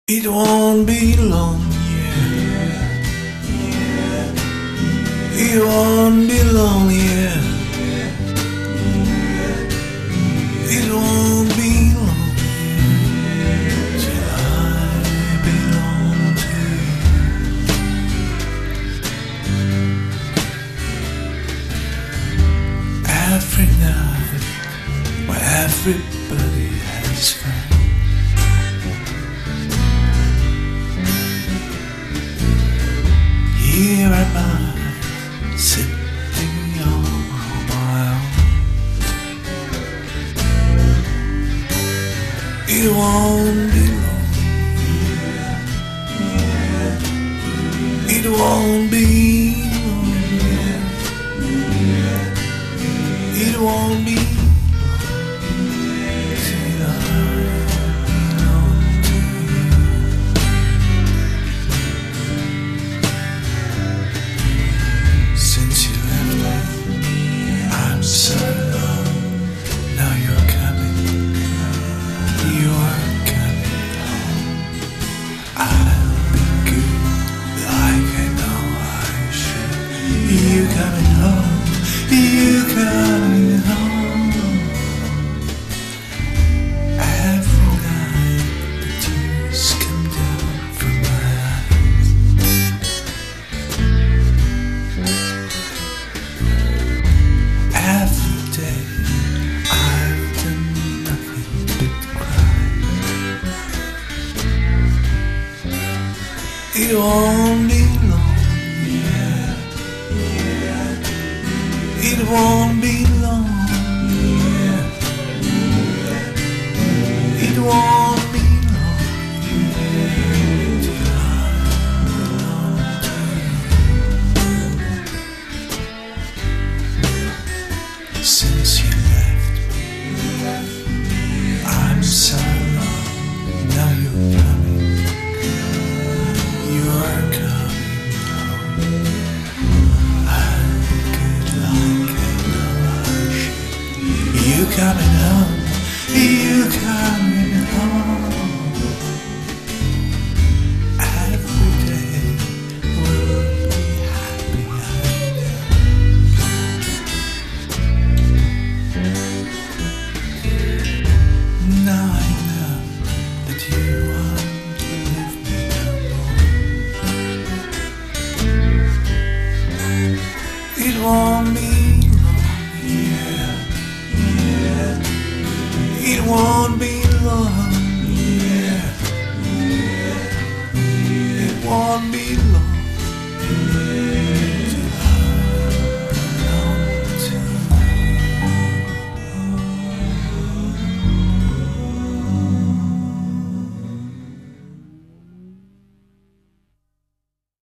It won't be long, yeah. It won't be long, yeah. It won't be long, yeah, till I belong to you. Every night, where everybody has fun. Here am I, sitting on my own. It won't be long, it won't be long, it won't be long. You coming home, you coming home. Every night the tears come down from my eyes. Every day I've done nothing but cry. It won't be long, it won't be